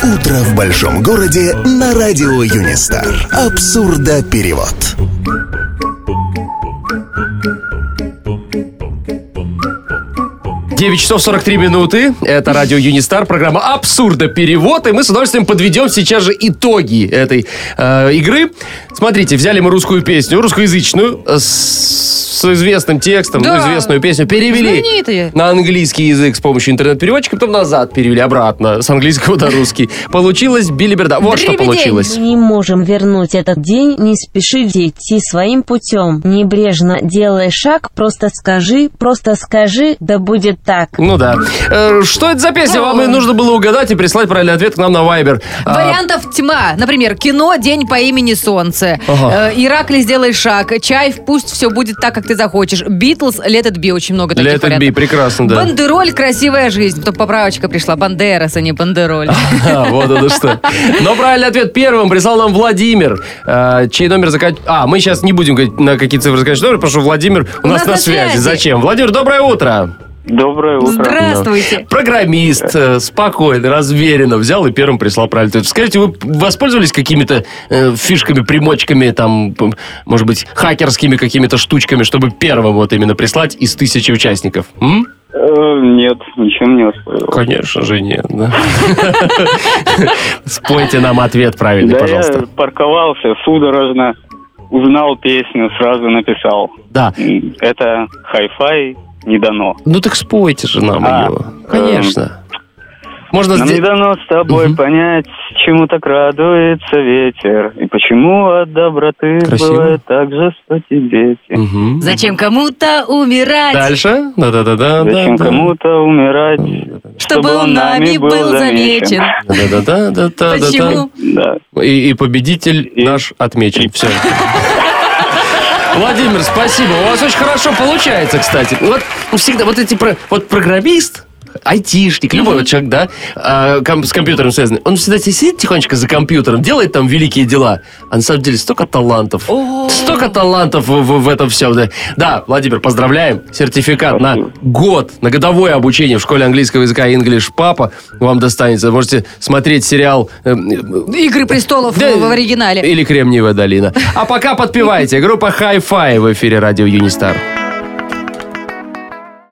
Утро в большом городе на радио Юнистар. Абсурдоперевод. Девять часов 43 минуты. Это радио Юнистар, программа «Абсурдоперевод». И мы с удовольствием подведем сейчас же итоги этой игры. Смотрите, взяли мы русскую песню, русскоязычную, с известным текстом, да. Известную песню, перевели знаменитые. На английский язык с помощью интернет-переводчика, потом назад перевели обратно, с английского на русский. Получилось билиберда. Вот что получилось. Мы не можем вернуть этот день, не спешите идти своим путем. Небрежно делай шаг, просто скажи, да будет так. Ну да. Что это за песня? Вам и нужно было угадать и прислать правильный ответ к нам на Viber. Вариантов тьма. Например, кино «День по имени Солнце». Ага. Иракли «Сделай шаг». Чайф «Пусть все будет так, как ты захочешь». Битлз «Let it be». Очень много таких Let it be, прекрасно, да. Бандероль «Красивая жизнь». Потом поправочка пришла. Бандерас, а не бандероль. Вот это что. Но правильный ответ первым прислал нам Владимир, чей номер заканчивается... мы сейчас не будем говорить, на какие цифры заканчивается номер, потому что Владимир у нас на связи. Зачем? Владимир, доброе утро. Доброе утро. Здравствуйте. Программист, спокойно, разверенно взял и первым прислал правильный ответ. Скажите, вы воспользовались какими-то фишками, примочками, там, может быть, хакерскими какими-то штучками, чтобы первым вот именно прислать из 1000 участников? Нет, ничем не воспользовался. Конечно же нет. Спойте нам ответ правильный, пожалуйста. Я парковался судорожно, узнал песню, сразу написал. Да. Это хай-фай. Не дано. Ну так спойте же нам ее. Конечно. Можно нам не дано с тобой понять, чему так радуется ветер, и почему от доброты бывает так жестоки дети. Зачем кому-то умирать? Дальше. Да. Зачем кому-то умирать, чтобы он нами был замечен. Да. Почему? Да. И победитель наш отмечен. Все. Владимир, спасибо. У вас очень хорошо получается, кстати. Вот всегда вот эти программист, айтишник, любой вот человек, да, с компьютером связанный, он всегда сидит тихонечко за компьютером, делает там великие дела, а на самом деле столько талантов. Столько талантов в этом всем. Да, Владимир, поздравляем. Сертификат на год, на годовое обучение в школе английского языка English Papa вам достанется. Можете смотреть сериал «Игры престолов» в оригинале. Или «Кремниевая долина». А пока подпевайте. Группа Hi-Fi в эфире радио Юнистар.